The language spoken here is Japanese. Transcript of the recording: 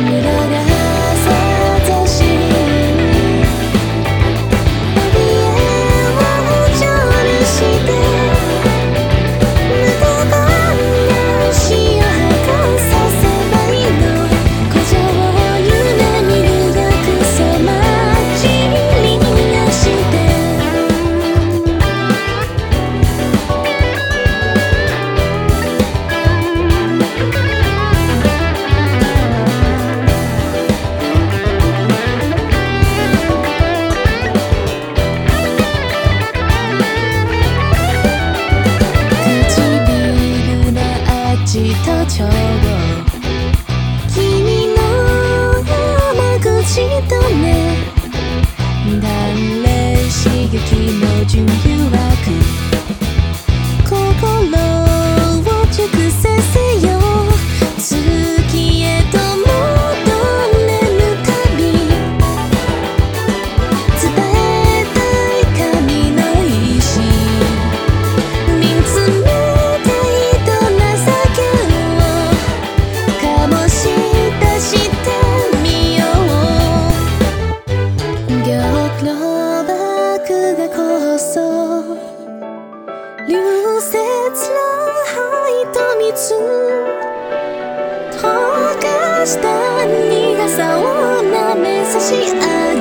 ちょうど君の甘口とね断裂刺激の純誘惑心を熟せせよ月へと戻れる旅伝えたい神の意志見つめたいと情け醸し出してみよう玉露がこそ流雪の愛と蜜溶かした苦さを舐めさし合う